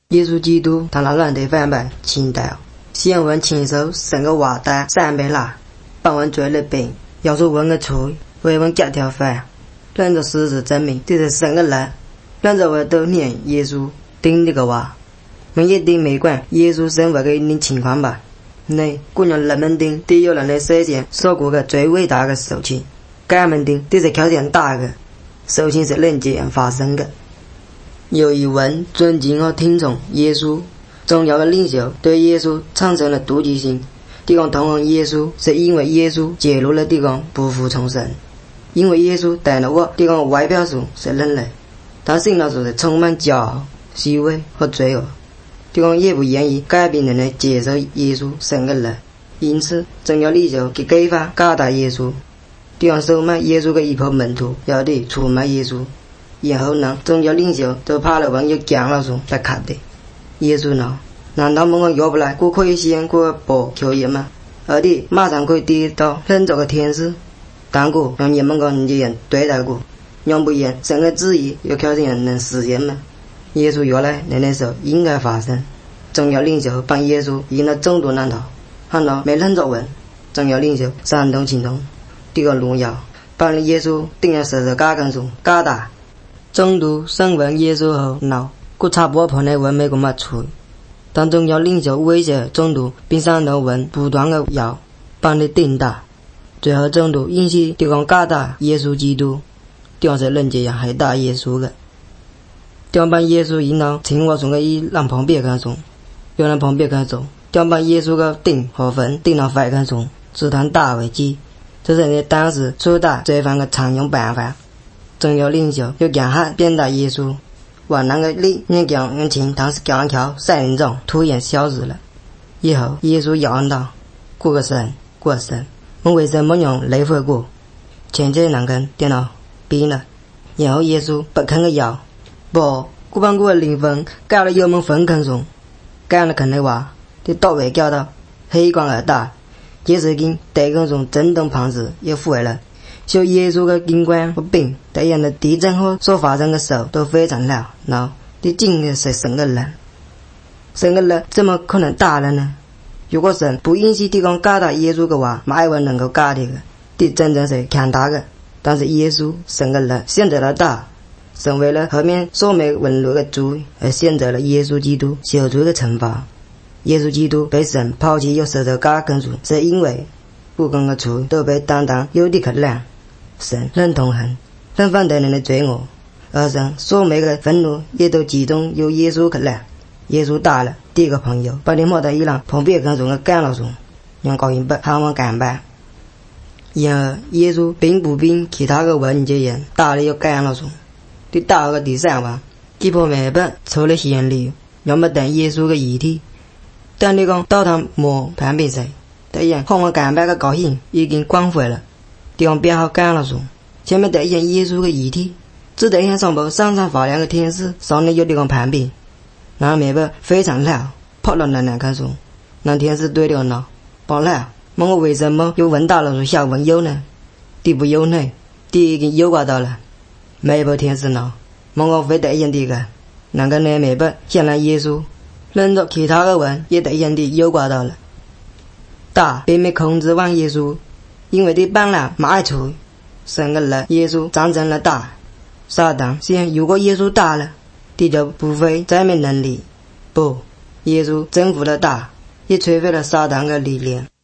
耶稣基督他那软的反白清代先问亲手神个话带300啦，帮问罪了病，要说问个罪，为问夹条饭，让着事实证明这是神个人，让着我都念耶稣顶这个话，我一定没管耶稣生活的一定情况吧。你姑娘人们定第有人的世界受过个最伟大的事情，改们定这是条件大的事情是能这样发生的。有一问尊敬和听从耶稣重要的领袖对耶稣产生了妒忌心，地讲同行耶稣是因为耶稣揭露了地讲不服从神，因为耶稣带了我地讲外表上是人类，但心里是充满骄傲、虚伪和罪恶，地讲也不愿意改变人来接受耶稣神的人，因此重要领袖去改发加大耶稣，地讲收买耶稣的一批门徒要地出卖耶稣，然后呢宗教领袖都怕了往有讲了上来看的耶稣呢，难道我们要不来我可以先过保求爷吗？而且马上可以跌到人造的天使，但过让你们个人这样对待过，让不然神的旨意有条件能实现吗？耶稣原来那时候应该发生，宗教领袖帮耶稣引了众多难逃，看到没人作文，宗教领袖煽动行动，这个荣耀帮耶稣定了十字架跟上加大，众多审问耶稣后闹，我差不多碰来问没个么错，但宗教领袖威胁众多并煽动问不断的要帮你顶打，最后众多因此就讲加大耶稣基督，这是人这样还打耶稣的。这样把耶稣引到青蛙上的一让旁边看中，有人旁边看中，这样把耶稣的顶和坟顶到反看中，只谈打为基，这是你当时处打罪犯的常用办法。宗教领袖又讲喊鞭打耶稣，往那个力你讲用情当时讲条赛林中突然消失了。以后耶稣摇道：过个神，我为什么用雷回过？前这两根电脑逼了，然后耶稣不肯个摇，不，我把我的灵魂搞了油门分坑上，干了肯的话，就到位搞到黑光而大，这是跟带跟上震动旁子也毁了。就耶稣的经官和病这样的地震后所发生的事都非常了，然后你真的是神的人，神的人怎么可能打人呢？如果神不允许地方加大耶稣的话，没有人能够加的，这真正是强大的。但是耶稣神的人选择了打，神为了后面所没问路的罪而选择了耶稣基督受罪的惩罚。耶稣基督被神抛弃又十字架跟住，是因为不公的罪都被单单有的可量。神很痛恨很反对人的罪恶，而神所没的愤怒也都集中由耶稣可量。耶稣打了第一个朋友，把你莫在伊朗旁边跟中的干了中，用高音不喊我干吧。然而耶稣并不比其他的文这样打了又干了中，对打个第三话，几乎没本抽了先例，要么等耶稣的遗体，但你讲到他莫判别谁，这样喊我干吧的高兴已经关回了。地方编好干了中，前面带一耶稣的遗体，只带一上报闪闪发亮的天使，上面有地方判别，那没本非常老，跑了两看中，那天使对了呢，跑了，问我为什么又问到了说下问有呢？第不有呢？第已经有挂到了，没报天使呢，问我非带一的个，那个呢没本显然耶稣，轮到其他的问也带一的有挂到了，打并没控制完耶稣。因为对本来没爱错，神的人耶稣战胜了打，撒旦先如果耶稣打了，地就不会再没能力，不，耶稣征服了打，也摧毁了撒旦的力量。